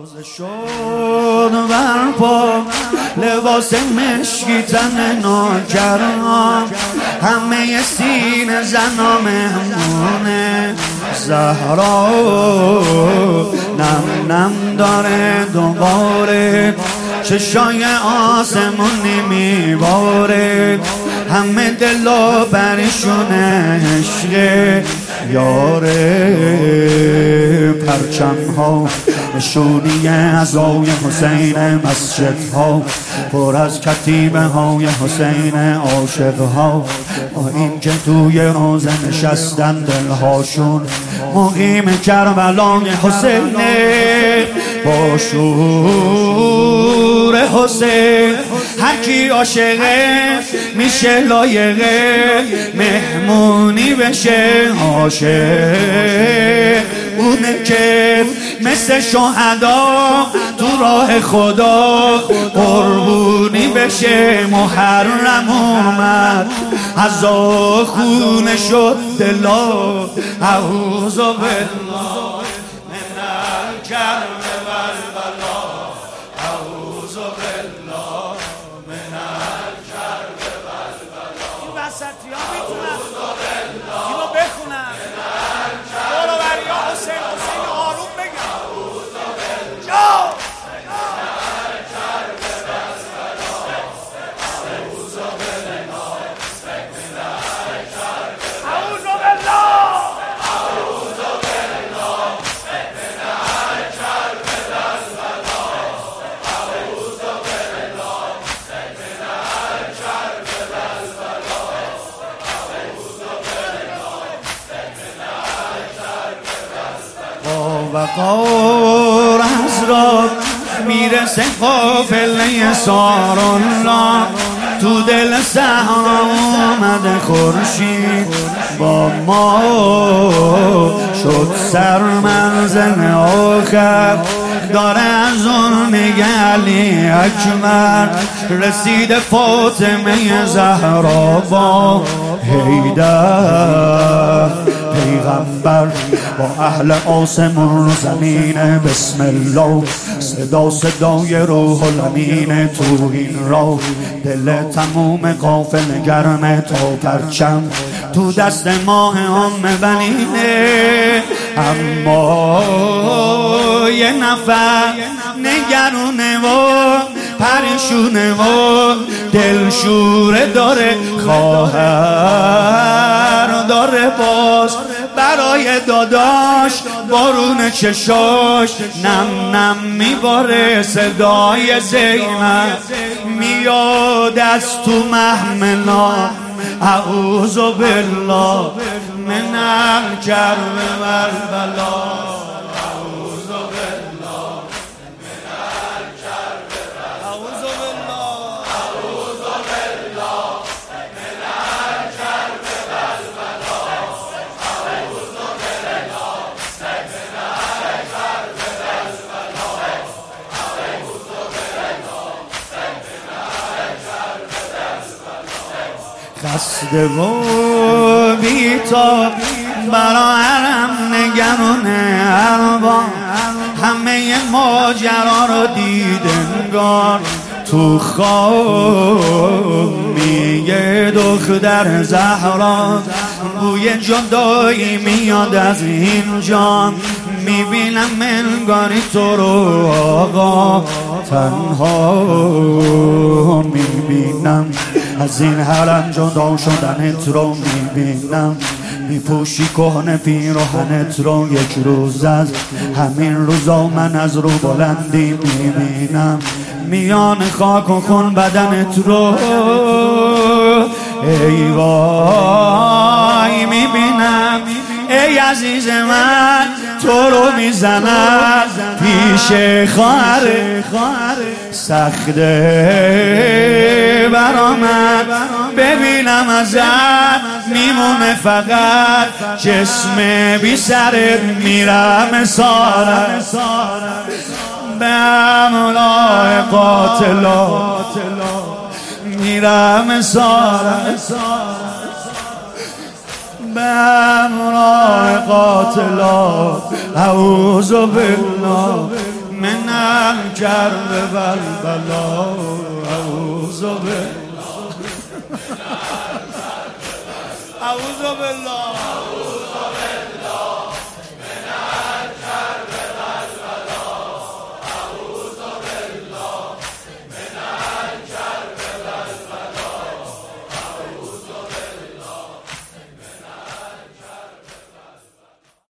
تازه شد برپا لباس مشکی تن ناکران، همه سینه زنا مهمونه زهرا نم نم داره دوباره، چشای آسمونی میباره، همه دلو برشونه عشق یاره. پرچم ها نشونی عزای حسین، مسجد ها پر از کتیبه های حسین عاشق ها، با این که توی روزه نشستن دلهاشون مقیم کربلای حسین. با شور حسین هر کی عاشقه میشه لایقه مهمونی بشه عاشق، اونه که مثل شهدا تو راه خدا قربونی بشه. محرم اومد از خون شد دلا، اعوذ بالله من الکرب والبلا، اعوذ بالله من الکرب والبلا. این وسطی ها میتونن اینو بخونن. برو بریا حسین، حسین آروم بگم جا وقار از را میرسه قافله سارالله، تو دل صحرا اومده خورشید با ما شد سر منزل آخر، داره از اون میگه علی اکبر، رسید فاطمه زهرا با حیدر پیغمبر، با اهل آسمون و زمین بسم الله، صدا صدای روح الامین تو این راه، دل تموم قافله گرمه تا پرچم تو دست ماه ام بنینه، اما یه نفر نگرونه و پریشونه و دلشوره داره، خواهر داره باز برای داداش، بارون چشاش نم نم میباره، صدای زینب میاد از تو محملا، اعوذ بالله من الکرب والبلا، اعوذ بالله من الکرب والبلا، اعوذ بالله، اعوذ بالله من الکرب والبلا، اعوذ بالله من الکرب والبلا، اعوذ بالله من الکرب والبلا. خسته و بیتاب برا حرم نگرونه ارباب، همه ماجرا رو دیدنگار تو خواب میگه دختر زهرا، بوی جدایی میاد از این جان، میبینم انگاری تو رو آقا تنها، میبینم از این حرم جدا شدنت رو میبینم، میپوشی کهنه پیراهنت رو، یک روز از همین روزا من از رو بلندی میبینم، میان خاک و خون بدنت رو، ای وای میبینم ای عزیز من تو رو میزنم پیش خواهر، سخته برامد ببینم ازت میمونه فقط جسم بی سرت، میرم سارت به املای قاتلا، میرم سارت به امرای قاتلا، اعوذ بالله من الکرب و البلا اعوذ بالله اعوذ بالله